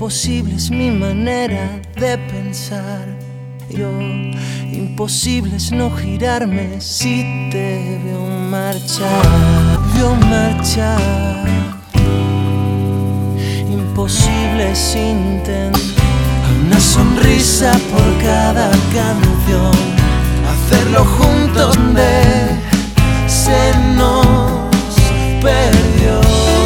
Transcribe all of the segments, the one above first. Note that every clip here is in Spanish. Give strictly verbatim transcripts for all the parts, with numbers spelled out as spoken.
Imposible es mi manera de pensar. Yo, imposible es no girarme si te veo marchar, veo marchar. Imposible es intentar una sonrisa por cada canción, hacerlo juntos donde se nos perdió.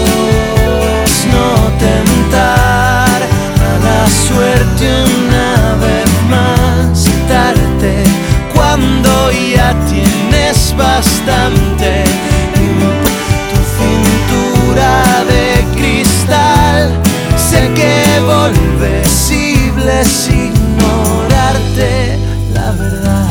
No tentar a la suerte una vez más, darte cuando ya tienes bastante. Tu cintura de cristal, sé que volver posible es ignorarte la verdad.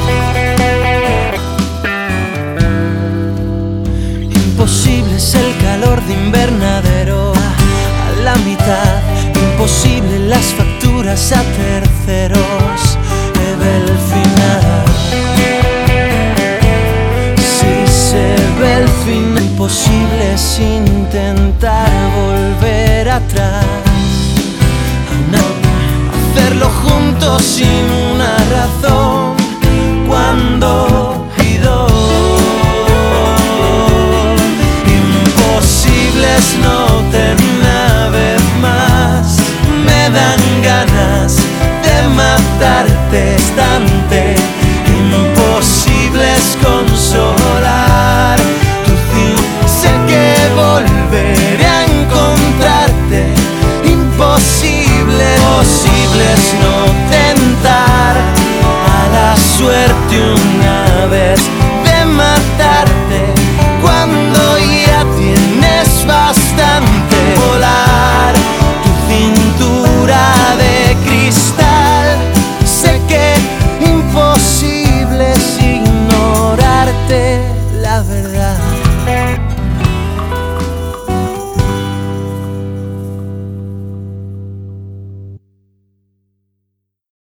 Imposible es el calor de invernadero a la mitad, imposible las facturas a terceros, se ve el final. Si se ve el final, imposible es intentar volver atrás, hacerlo juntos sin una razón, cuando y dos. Imposible es no tener una vez más, me dan ganas de matarte estando